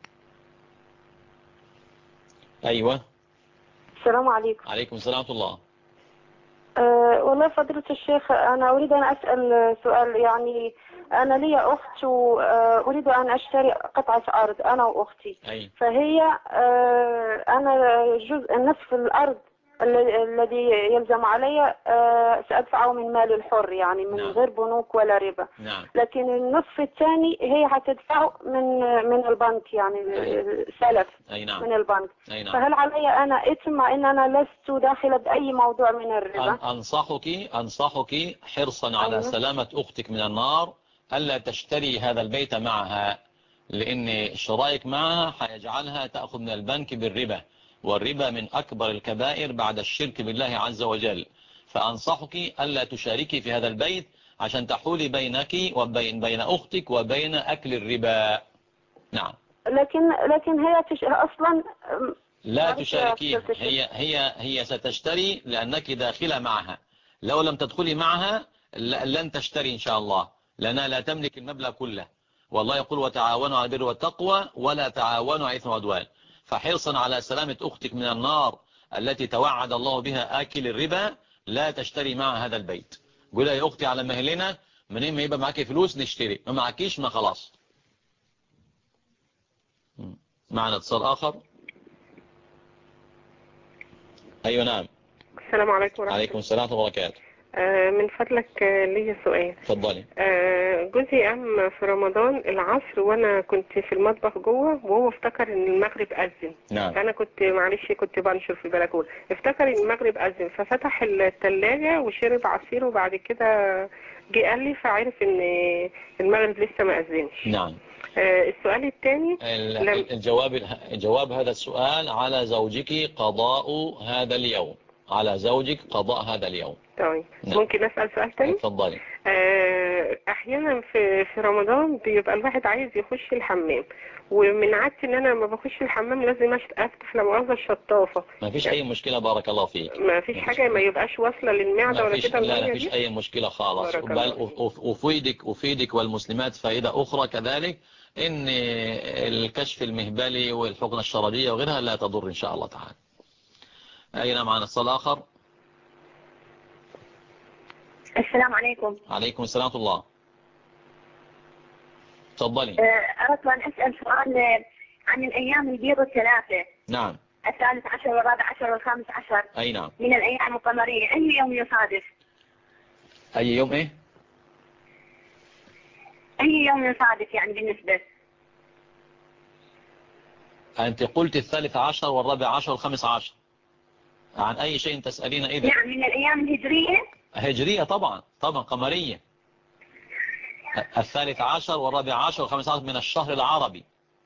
ايوه. السلام عليكم. عليكم السلام ورحمة الله. أه والله فضيلة الشيخ، أنا أريد أن أسأل سؤال. يعني أنا لي أخت وأريد أن أشتري قطعة أرض أنا وأختي. أي. فهي أه أنا جزء نصف الأرض الذي يلزم علي أه سأدفعه من مال الحر، يعني من نعم. غير بنوك ولا ربا. نعم. لكن النصف الثاني هي هتدفعه من من البنك، يعني سلف نعم. من البنك. نعم. فهل علي أنا إثم مع أن أنا لست داخلة بأي موضوع من الربا؟ أنصحك أنصحك حرصا على أيوه. سلامة أختك من النار ألا تشتري هذا البيت معها، لأن شرائك معها حيجعلها تأخذ من البنك بالربا، والربا من أكبر الكبائر بعد الشرك بالله عز وجل. فأنصحك ألا تشاركي في هذا البيت عشان تحولي بينك وبين بين أختك وبين أكل الربا. نعم. لكن لكن هي تش... أصلا لا تشاركين. هي هي هي ستشتري لأنك داخلة معها. لو لم تدخلي معها لن تشتري إن شاء الله، لأنها لا تملك المبلغ كله. والله يقول وتعاونوا على البر والتقوى ولا تعاونوا على الإثم والعدوان. فحرصا على سلامة أختك من النار التي توعد الله بها آكل الربا، لا تشتري مع هذا البيت. قولها يا أختي على مهلنا، منين ما يبقى معك فلوس نشتري، ما معكيش ما خلاص. معنا اتصال آخر. أيوة نعم. السلام عليكم ورحمة الله. عليكم السلام ورحمة الله وبركاته. آه من فضلك آه لي سؤال. اتفضلي. آه جوزي قام في رمضان العصر وانا كنت في المطبخ جوه، وهو افتكر ان المغرب اذن. نعم. فانا كنت معلش كنت بنشر في البلكونه، افتكر ان المغرب اذن ففتح الثلاجه وشرب عصير، وبعد كده جه قال لي فعرف ان المغرب لسه ما اذنش. نعم. آه السؤال الثاني الجواب الجواب هذا السؤال على زوجك قضاء هذا اليوم، على زوجك قضاء هذا اليوم. طيب. نعم. ممكن أسأل سؤال تاني؟ اتفضلي. آه احيانا في في رمضان بيبقى الواحد عايز يخش الحمام، ومن عادتي ان انا لما بخش الحمام لازم افتح لمؤاخذة الشطافة. ما فيش اي مشكلة بارك الله فيك. ما فيش حاجة ما يبقاش واصلة للمعدة ولا كده؟ لا ما فيش اي مشكلة خالص. بل افيدك افيدك والمسلمات فائدة اخرى كذلك، ان الكشف المهبلي والحقنة الشرجية وغيرها لا تضر ان شاء الله تعالى. اين معنا اتصال اخر. السلام عليكم. عليكم السلام ورحمة الله. تفضلي. أردت أن أسأل سؤال عن الأيام البيض الثلاثة. نعم. الثالث عشر والرابع عشر والخامس عشر. أي نعم. من الأيام القمرية، أي يوم يصادف؟ أي يوم إيه؟ أي يوم يصادف يعني بالنسبة؟ أنت قلت الثالث عشر والرابع عشر والخامس عشر، عن أي شيء تسألين إذا؟ نعم من الأيام الهجرية. هجرية طبعا، طبعا قمرية. الثالث عشر والرابع عشر والخامس عشر من الشهر العربي.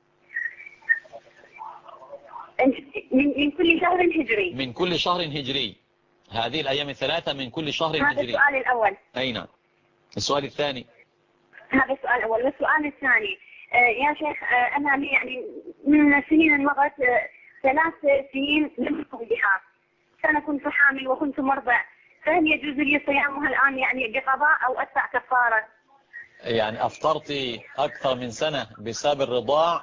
من, من كل شهر هجري. من كل شهر هجري. هذه الأيام الثلاثة من كل شهر هجري. هذا السؤال الأول. أي نعم. السؤال الثاني. هذا السؤال الأول. والسؤال الثاني آه يا شيخ، آه أنا يعني من سنين مضت آه ثلاث سنين لم أقم بها. سنة كنت حامل وكنت مرضع، فهل يجوز لي صيامها الآن يعني بقضاء أو أدفع كفارة؟ يعني أفطرتي أكثر من سنة بسبب الرضاع؟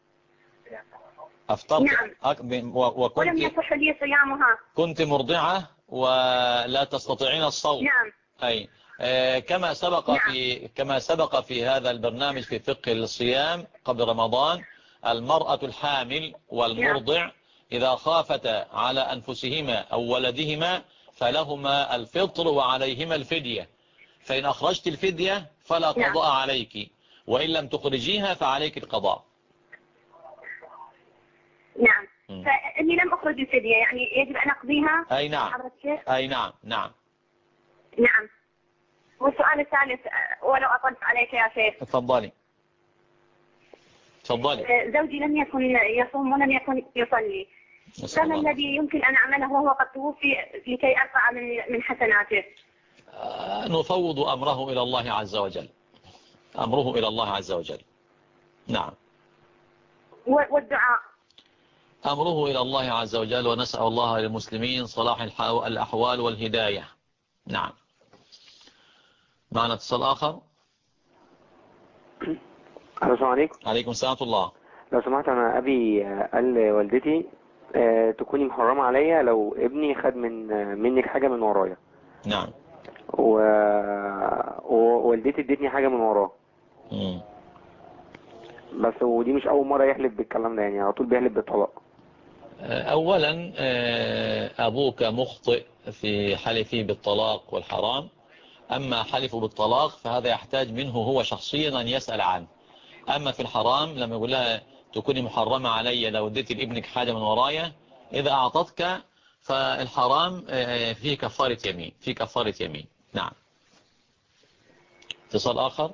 أفطرت. نعم. أك... وكنت ولم يصح لي صيامها. كنت مرضعة ولا تستطيعين الصوم. نعم. أي آه كما سبق نعم. في كما سبق في هذا البرنامج في فقه الصيام قبل رمضان، المرأة الحامل والمرضع نعم. إذا خافتا على أنفسهما أو ولدهما فلهما الفطر وعليهما الفدية، فإن أخرجت الفدية فلا قضاء عليك، وإن لم تخرجيها فعليك القضاء. نعم. فإني لم أخرج الفدية، يعني يجب أن أقضيها؟ أي نعم. أي نعم. نعم. نعم. والسؤال الثالث ولو أطلت عليك يا شيخ. تفضلي. تفضلي. زوجي لم يكن يصوم ولم يكن يصلي، فما الذي يمكن أن أعمله وهو قد توفي لكي أرفع من من حسناته؟ آه نفوض أمره إلى الله عز وجل. أمره إلى الله عز وجل. نعم. والدعاء؟ أمره إلى الله عز وجل، ونسأل الله للمسلمين صلاح الأحوال والهداية. نعم. معنا اتصال آخر. السلام عليكم. عليكم السلام ورحمة الله. لو سمحت، أنا أبي قال لوالدتي أه تكوني محرمة عليا لو ابني خد من منك حاجة من ورايا. نعم. و... ووالدتي ادتني حاجة من وراه. مم. بس ودي مش أول مرة يحلف بالكلام ده، يعني على طول بيحلف بالطلاق. أولا أبوك مخطئ في حلفه بالطلاق والحرام. أما حلفه بالطلاق فهذا يحتاج منه هو شخصيا أن يسأل عنه. أما في الحرام لما يقول لها تكوني محرمة علي لو اديتي لابنك حاجة من ورايا، إذا أعطتك فالحرام فيه كفارة يمين، فيه كفارة يمين. نعم. اتصال آخر.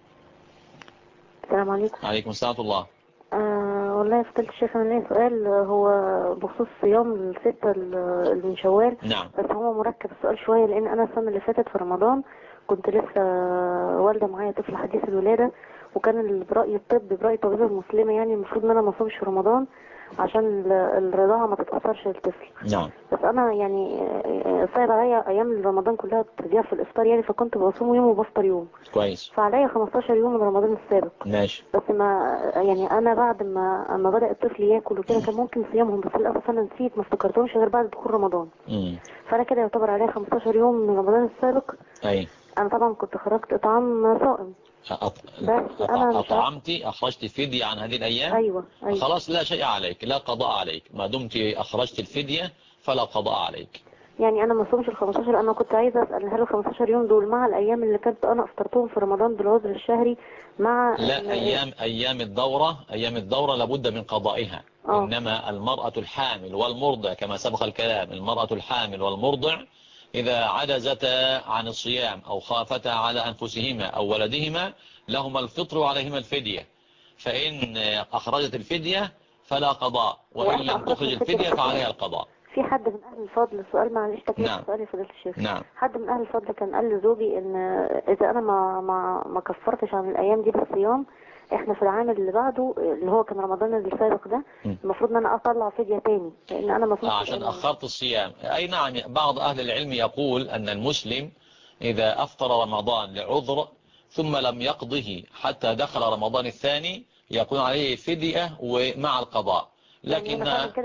السلام عليكم. عليكم السلام ورحمة الله. آه والله فضلت الشيخ، انا ليا سؤال هو بخصوص صيام الستة اللي من شوال. نعم. بس هو مركب السؤال شوية، لان انا السنة اللي فاتت في رمضان كنت لسه والدة معايا طفل حديث الولادة، وكان برأي الطب برأي طبيبة المسلمة يعني المفروض ان انا ما اصومش في رمضان عشان الرضاعة ما تتأثرش للطفل. نعم. بس انا يعني صعب عليا ايام رمضان كلها تضيع في الافطار يعني، فكنت بصوم يوم وبفطر يوم. كويس. فعليا خمستاشر يوم من رمضان السابق. ماشي. بس ما يعني انا بعد ما اما بدأ الطفل ياكل وكده كان ممكن صيامهم، بس للاسف انا نسيت ما افتكرتهمش غير بعد دخول رمضان. امم فانا كده يعتبر عليا خمستاشر يوم من رمضان السابق. اي. انا طبعا كنت خرجت اطعام صائم. أط... بس انا أطعمتي أخرجت فدية عن هذه الأيام. أيوة. أيوة. خلاص لا شيء عليك، لا قضاء عليك ما دمت أخرجت الفدية، فلا قضاء عليك. يعني انا ما صومش ال خمستاشر. انا كنت عايزه اسال هل ال خمستاشر يوم دول مع الايام اللي كنت انا افطرتهم في رمضان بالعذر الشهري مع لا، ايام ايام الدوره ايام الدوره لابد من قضائها. أوه. انما المراه الحامل والمرضع كما سبق الكلام، المراه الحامل والمرضع اذا عجزتا عن الصيام او خافتا على انفسهما او ولدهما لهما الفطر وعليهما الفديه. فان اخرجت الفديه فلا قضاء، وان لم تخرج الفديه فعليها القضاء. في حد من اهل الفضل، سؤال معلش تكليف. نعم. سؤالي فضيلة الشيخ. نعم. حد من اهل الفضل كان قال لزوجي ان اذا انا ما ما ما كفرتش عن الايام دي بالصيام، احنا في العام اللي بعده اللي هو كان رمضان السابق ده المفروض ان انا اطلع فدية تاني، لان انا ما آه عشان اخرت الصيام. اي نعم. بعض اهل العلم يقول ان المسلم اذا افطر رمضان لعذر ثم لم يقضه حتى دخل رمضان الثاني يكون عليه فدية ومع القضاء. لكن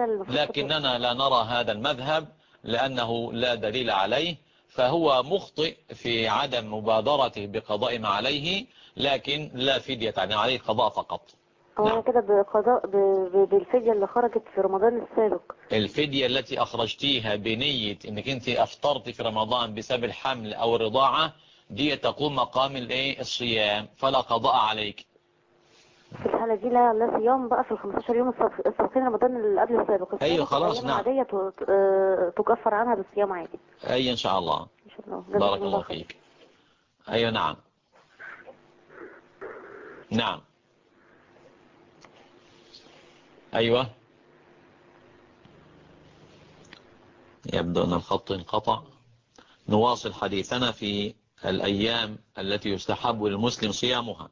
لكننا لا نرى هذا المذهب لأنه لا دليل عليه، فهو مخطئ في عدم مبادرته بقضاء ما عليه، لكن لا فدية، يعني عليه قضاء فقط. هو نعم. كده بقضاء بالفدية اللي خرجت في رمضان السابق. الفدية التي أخرجتيها بنية أنك أنت أفطرت في رمضان بسبب الحمل أو الرضاعة دي تقوم مقام الايه الصيام، فلا قضاء عليك. في الحالة دي لا لا صيام بقى في ال خمستاشر يوم السابقين رمضان اللي قبل السابق. ايوه خلاص. نعم. عادية تكفر عنها بالصيام عادي. اي ان شاء الله. ان شاء الله. بارك الله فيك. ايوه. نعم. نعم. ايوه. يبدو ان الخط انقطع. نواصل حديثنا في الايام التي يستحب للمسلم صيامها.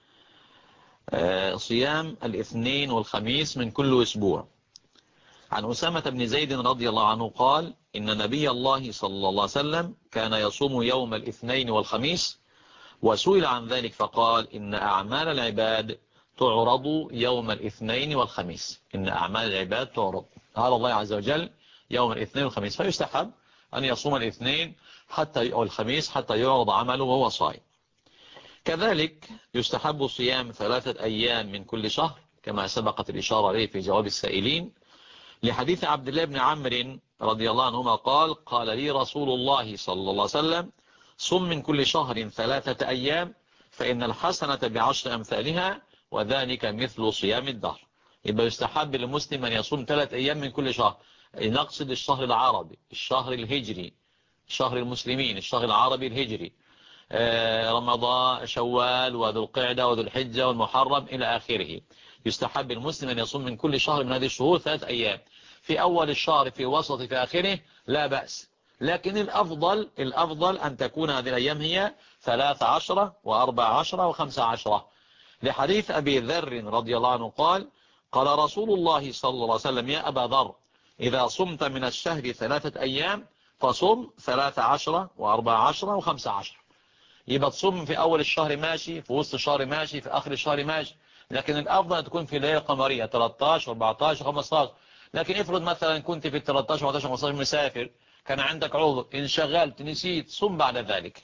صيام الاثنين والخميس من كل أسبوع. عن أسامة بن زيد رضي الله عنه قال إن نبي الله صلى الله عليه وسلم كان يصوم يوم الاثنين والخميس، وسئل عن ذلك فقال إن أعمال العباد تعرض يوم الاثنين والخميس. إن أعمال العباد تعرض على الله عز وجل يوم الاثنين والخميس، فيستحب أن يصوم الاثنين حتى أو الخميس حتى يعرض عمله وهو صائم. كذلك يستحب صيام ثلاثة أيام من كل شهر كما سبقت الإشارة إليه في جواب السائلين، لحديث عبد الله بن عمرو رضي الله عنهما قال قال لي رسول الله صلى الله عليه وسلم صم من كل شهر ثلاثة أيام فإن الحسنة بعشر أمثالها وذلك مثل صيام الدهر. يبقى يستحب للمسلم أن يصوم ثلاث أيام من كل شهر. نقصد الشهر العربي، الشهر الهجري، شهر المسلمين، الشهر العربي الهجري، رمضان، شوال، وذو القعدة وذو الحجة والمحرم إلى آخره. يستحب المسلم أن يصوم من كل شهر من هذه الشهور ثلاث أيام، في أول الشهر، في وسط، في آخره، لا بأس. لكن الأفضل الأفضل أن تكون هذه الأيام هي ثلاث عشرة وأربع عشرة وخمس عشرة، لحديث أبي ذر رضي الله عنه قال: قال رسول الله صلى الله عليه وسلم: يا أبا ذر، إذا صمت من الشهر ثلاثة أيام فصم ثلاث عشرة وأربع عشرة وخمس عشرة. يبقى تصوم في أول الشهر ماشي، في وسط الشهر ماشي، في آخر الشهر ماشي، لكن الأفضل أن تكون في الليلة القمرية ثلاثة عشر أربعة عشر خمسة عشر. لكن افرض مثلا كنت في ثلاثة عشر أربعة عشر خمسة عشر مسافر، كان عندك عذر، انشغلت، نسيت، صم بعد ذلك.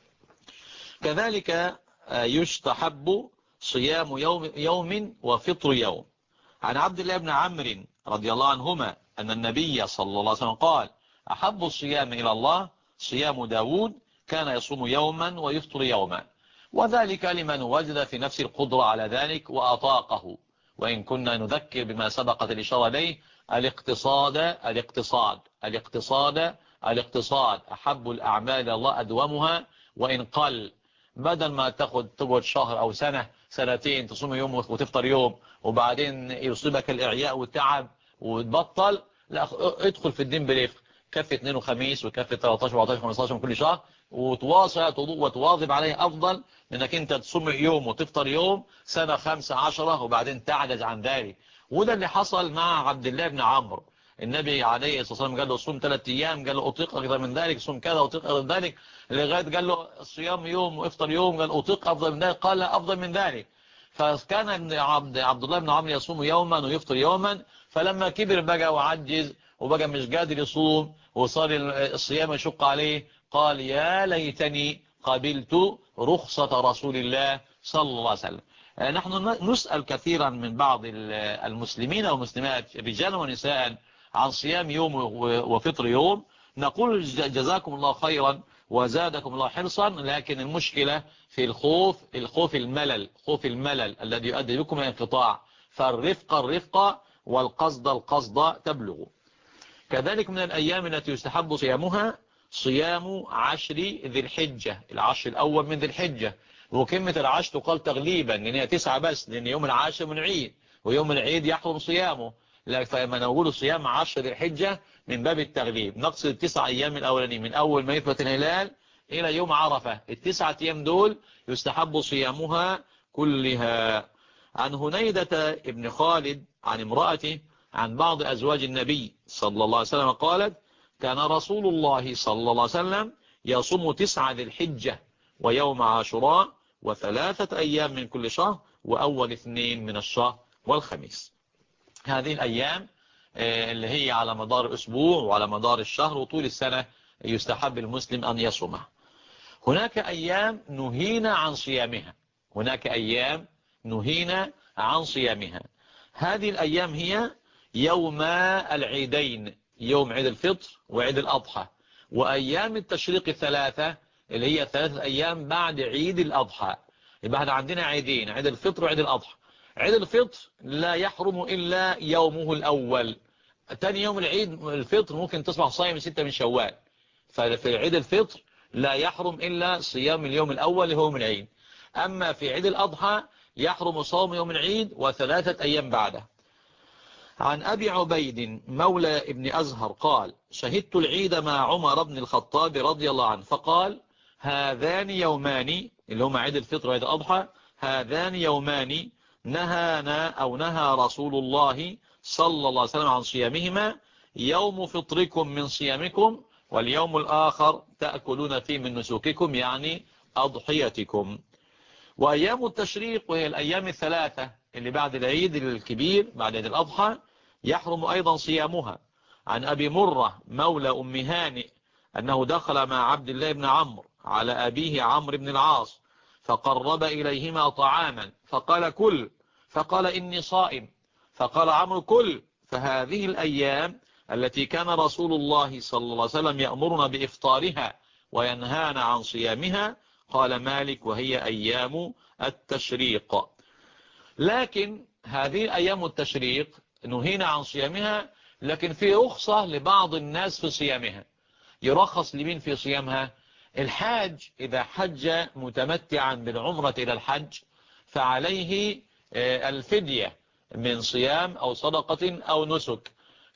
كذلك يستحب صيام يوم, يوم وفطر يوم. عن عبد الله بن عمرو رضي الله عنهما أن النبي صلى الله عليه وسلم قال: أحب الصيام إلى الله صيام داود، كان يصوم يوما ويفطر يوما، وذلك لمن وجد في نفس القدرة على ذلك وأطاقه. وإن كنا نذكر بما سبقت الإشارة إليه: الاقتصاد الاقتصاد الاقتصاد الاقتصاد أحب الأعمال إلى الله أدومها وإن قل. بدل ما تاخد تقعد شهر أو سنة سنتين تصوم يوم وتفطر يوم وبعدين يصيبك الإعياء والتعب وتبطل، لا، ادخل في الدين برفق، كفي اثنين وخميس وكفي ثلاثة عشر أربعة عشر خمسة عشر من كل شهر، وتواصل وتواظب عليه، أفضل من انك انت تصوم يوم وتفطر يوم سنة خمسة عشرة وبعدين تعجز عن ذلك. وده اللي حصل مع عبد الله بن عمرو. النبي عليه الصلاة والسلام قال له صوم ثلاث أيام، قال له أطيق أكثر من ذلك، صوم كذا أطيق أكثر من ذلك، لغاية قال له الصيام يوم وافطر يوم، قال أطيق أفضل من ذلك، قال لا أفضل من ذلك. فكان عبد عبد الله بن عمرو يصوم يوما ويفطر يوما، فلما كبر بقى وعجز وبقى مش قادر يصوم وصار الصيام يشق عليه، قال: يا ليتني قبلت رخصة رسول الله صلى الله عليه وسلم. نحن نسأل كثيرا من بعض المسلمين والمسلمات رجالا ونساء عن صيام يوم وفطر يوم، نقول جزاكم الله خيرا وزادكم الله حرصا، لكن المشكلة في الخوف الخوف الملل خوف الملل الذي يؤدي بكم إلى انقطاع، فالرفق الرفق والقصد القصد تبلغ. كذلك من الأيام التي يستحب صيامها صيام عشر ذي الحجة، العشر الأول من ذي الحجة. وكلمة العشر تقال تغليبا لأن هي تسعة بس، لأن يوم العاشر من عيد، ويوم العيد يحرم صيامه، فلما نقول صيام عشر ذي الحجة من باب التغليب، نقصد التسع أيام الأولانيين من أول ما يثبت الهلال إلى يوم عرفة. التسعة أيام دول يستحب صيامها كلها. عن هنيدة ابن خالد عن امرأته عن بعض أزواج النبي صلى الله عليه وسلم قالت: كان رسول الله صلى الله عليه وسلم يصوم تسعة ذي الحجة ويوم عاشوراء وثلاثة أيام من كل شهر وأول اثنين من الشهر والخميس. هذه الأيام اللي هي على مدار الأسبوع وعلى مدار الشهر وطول السنة يستحب المسلم أن يصومها. هناك أيام نهينا عن صيامها هناك أيام نهينا عن صيامها هذه الأيام هي يوم العيدين، يوم عيد الفطر وعيد الأضحى، وأيام التشريق الثلاثة اللي هي ثلاثة أيام بعد عيد الأضحى. يبقى احنا عندنا عيدين، عيد الفطر وعيد الأضحى. عيد الفطر لا يحرم إلا يومه الأول، تاني يوم العيد الفطر ممكن تصبح صايم ستة من شوال، ففي عيد الفطر لا يحرم إلا صيام اليوم الأول اللي هو من العيد. أما في عيد الأضحى يحرم صوم يوم العيد وثلاثة أيام بعده. عن أبي عبيد مولى ابن أزهر قال: شهدت العيد مع عمر بن الخطاب رضي الله عنه فقال: هذان يومان اللي هما عيد الفطر وعيد الأضحى، هذان يومان نهانا أو نهى رسول الله صلى الله عليه وسلم عن صيامهما، يوم فطركم من صيامكم واليوم الآخر تأكلون فيه من نسوككم يعني أضحيتكم. وأيام التشريق وهي الأيام الثلاثة اللي بعد العيد الكبير بعد عيد الأضحى يحرم أيضا صيامها. عن أبي مرة مولى أم هانئ أنه دخل مع عبد الله بن عمرو على أبيه عمرو بن العاص فقرب إليهما طعاما فقال: كل، فقال: إني صائم، فقال عمرو: كل. فهذه الأيام التي كان رسول الله صلى الله عليه وسلم يأمرنا بإفطارها وينهانا عن صيامها. قال مالك: وهي أيام التشريق. لكن هذه أيام التشريق نهينا عن صيامها، لكن في رخصة لبعض الناس في صيامها. يرخص لمين في صيامها؟ الحاج إذا حج متمتعا بالعمرة إلى الحج فعليه الفدية من صيام أو صدقة أو نسك.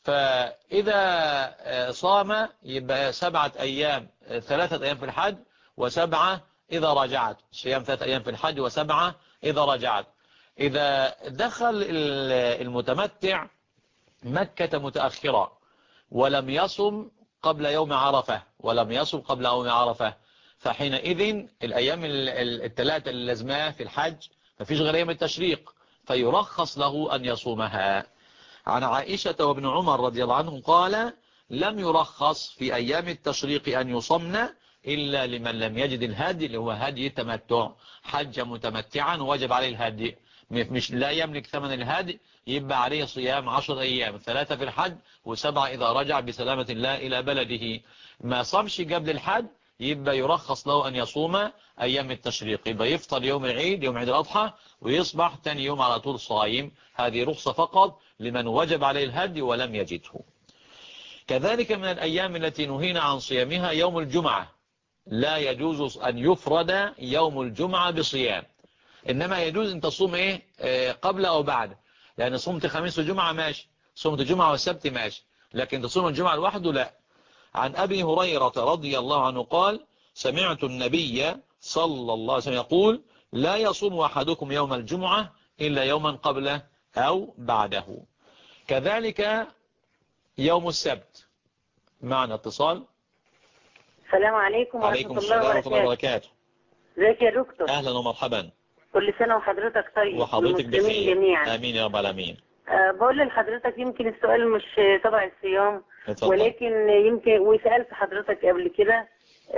فإذا صام يبقى سبعة أيام، ثلاثة أيام في الحج وسبعة إذا رجعت، صيام ثلاثة أيام في الحج وسبعة إذا رجعت. إذا دخل المتمتع مكة متأخرا ولم يصم قبل يوم عرفة ولم يصم قبل يوم عرفة فحينئذ الأيام الثلاثة اللي لازمها في الحج مفيش غير أيام التشريق، فيرخص له أن يصومها. عن عائشة وابن عمر رضي الله عنهم قال: لم يرخص في أيام التشريق أن يصمن إلا لمن لم يجد الهدي، اللي هو هدي التمتع، حج متمتعا وجب عليه الهدي، مش لا يملك ثمن الهدي يبقى عليه صيام عشر أيام، ثلاثة في الحج وسبعة إذا رجع بسلامة الله إلى بلده. ما صمش قبل الحج يبقى يرخص له أن يصوم أيام التشريق، يبقى يفطر يوم العيد يوم عيد الأضحى ويصبح تاني يوم على طول صايم. هذه رخصة فقط لمن وجب عليه الهدي ولم يجده. كذلك من الأيام التي نهينا عن صيامها يوم الجمعة، لا يجوز أن يفرد يوم الجمعة بصيام، إنما يجوز أن تصوم إيه آه قبل أو بعد. يعني صمت خميس وجمعة ماشي، صمت جمعة والسبت ماشي، لكن تصوم الجمعة لوحده لا. عن أبي هريرة رضي الله عنه قال: سمعت النبي صلى الله عليه وسلم يقول: لا يصوم أحدكم يوم الجمعة إلا يوما قبله أو بعده. كذلك يوم السبت. معنا اتصال. السلام عليكم ورحمة الله وبركاته. ازيك يا دكتور؟ أهلا ومرحبا. كل سنة وحضرتك طيب وحضرتك بخير جميعا. آمين يا رب العالمين. أه بقول لحضرتك يمكن السؤال مش تبع الصيام، اتفضل. ولكن يمكن وسألت حضرتك قبل كده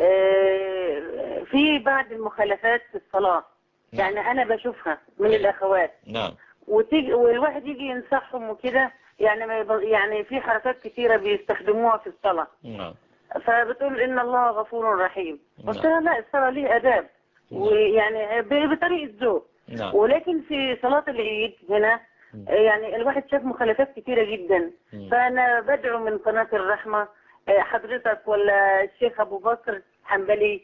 أه في بعض المخالفات في الصلاة. نعم. يعني أنا بشوفها من الأخوات. نعم. وتيجي والواحد يجي ينصحهم وكده، يعني ما يب... يعني في حركات كثيرة بيستخدموها في الصلاة. نعم. فبتقول إن الله غفور رحيم. قلت لها لا، الصلاة ليه آداب، ويعني بطريقة ذوق. نعم. ولكن في صلاة العيد هنا يعني الواحد شاف مخالفات كثيرة جدا. فأنا بدعو من قناة الرحمة حضرتك ولا الشيخ أبو بكر حنبلي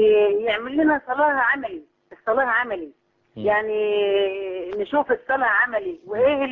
يعمل لنا صلاة عملي، الصلاة عملي، يعني نشوف الصلاة عملي وإيه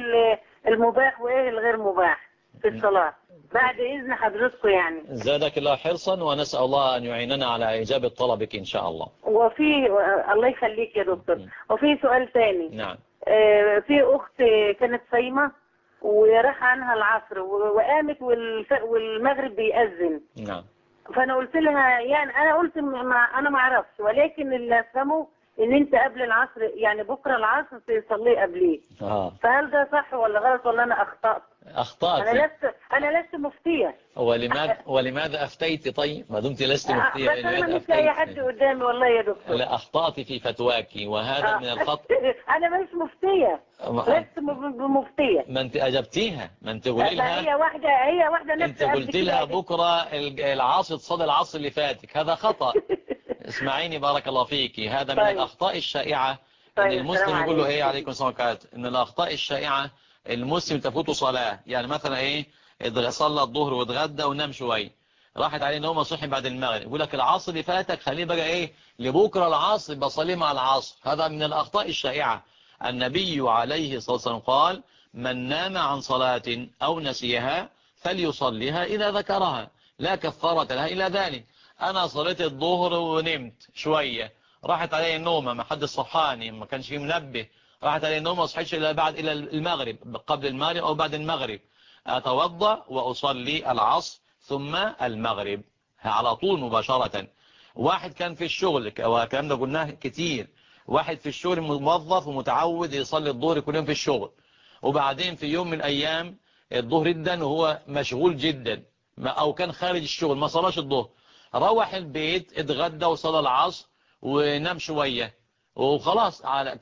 المباح وإيه الغير مباح في الصلاة بعد إذن حضرتكم. يعني زادك الله حرصا، ونسأل الله أن يعيننا على إجابة طلبك إن شاء الله. وفي الله يخليك يا دكتور. وفي سؤال ثاني. نعم. آه في أخت كانت صايمة وراح عنها العصر وقامت والمغرب بيأذن. نعم. فأنا قلت لها، يعني أنا قلت ما أنا ما أعرفش، ولكن اللي أفهمه إن أنت قبل العصر، يعني بكرة العصر تصلي قبليه. آه. فهل ده صح ولا غلط ولا أنا أخطأت؟ أخطأت. أنا لست أنا لست مفتية. ولماذا ولماذا أفتيت طيب ما دمت لست مفتية؟ بس أنا مش لاقي حد قدامي والله يا دكتور. لا، أخطأت في فتواك وهذا آه. من الخطأ. أنا مش مفتية، لست مفتية. ما أنت أجبتيها، ما أنت قولي لها. هي واحدة هي واحدة أنت قلت لها بكرة العصر تصلي العصر اللي فاتك، هذا خطأ. اسمعيني بارك الله فيك، هذا من طيب. الأخطاء الشائعة. طيب. إن المسلم يقول له إيه عليكم السلام عليكم، إن الأخطاء الشائعة المسلم تفوته صلاة. يعني مثلا إيه، صلى الظهر واتغدى ونام شوية، راحت عليه نومه صحي بعد المغرب، يقول لك العصر اللي فاتك خليه بقى إيه لبكرة العصر بصلي مع العصر. هذا من الأخطاء الشائعة. النبي عليه الصلاة والسلام قال: من نام عن صلاة أو نسيها فليصليها إذا ذكرها، لا كفارة لها إلا ذلك. أنا صليت الظهر ونمت شوية، راحت علي النومة، ما حد صحاني، ما كانش فيه منبه، راحت علي النومة، ما صحيتش إلا بعد إلى المغرب، قبل المغرب أو بعد المغرب، أتوضأ وأصلي العصر ثم المغرب على طول مباشرة. واحد كان في الشغل، والكلام ده قلناه كتير، واحد في الشغل موظف ومتعود يصلي الظهر كل يوم في الشغل، وبعدين في يوم من الأيام الظهر جدا وهو مشغول جدا، أو كان خارج الشغل ما صلاش الظهر، روح البيت اتغدى وصلى العصر ونام شوية وخلاص على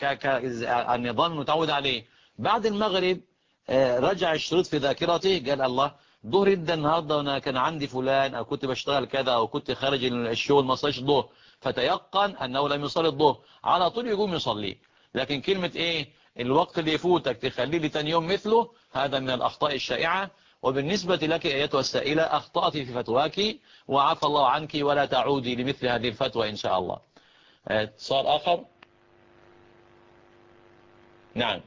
النظام المتعود عليه. بعد المغرب رجع الشريط في ذاكرته، قال الله ظهر جدا النهارده وانا كان عندي فلان او كنت بشتغل كذا او كنت خارج الشغل ما صليش الظهر، فتيقن انه لم يصلي الظهر، على طول يقوم يصلي. لكن كلمة ايه الوقت اللي يفوتك تخليه لتاني يوم مثله، هذا من الأخطاء الشائعة. وبالنسبة لك أيتها السائلة، أخطأت في فتواك وعفى الله عنك، ولا تعودي لمثل هذه الفتوى إن شاء الله. اتصال آخر. نعم.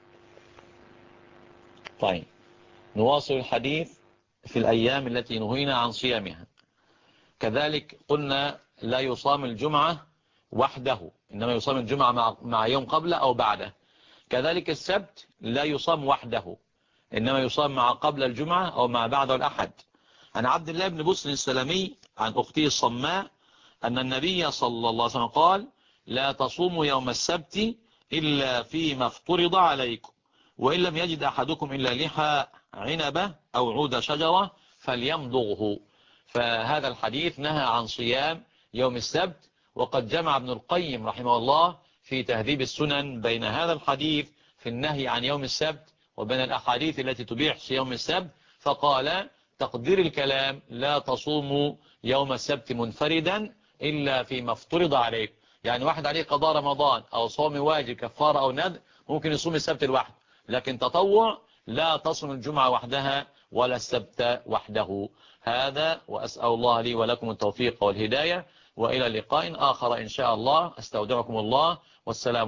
طيب نواصل الحديث في الأيام التي نهينا عن صيامها. كذلك قلنا لا يصام الجمعة وحده، إنما يصام الجمعة مع, مع يوم قبله أو بعده. كذلك السبت لا يصام وحده، إنما يصام مع قبل الجمعة أو مع بعد الأحد. عن عبد الله بن بسر السلمي عن أخته الصماء أن النبي صلى الله عليه وسلم قال: لا تصوموا يوم السبت إلا فيما افترض عليكم، وإن لم يجد أحدكم إلا لحى عنبة أو عود شجرة فليمضغه. فهذا الحديث نهى عن صيام يوم السبت. وقد جمع ابن القيم رحمه الله في تهذيب السنن بين هذا الحديث في النهي عن يوم السبت وبين الأحاديث التي تبيح صيام السبت، فقال: تقدير الكلام لا تصوموا يوم السبت منفردا إلا فيما افترض عليك. يعني واحد عليه قضاء رمضان أو صوم واجب كفارة أو ندب ممكن يصوم السبت لوحده، لكن تطوع لا تصوم الجمعة وحدها ولا السبت وحده. هذا، وأسأل الله لي ولكم التوفيق والهداية، وإلى لقاء آخر إن شاء الله. أستودعكم الله، والسلام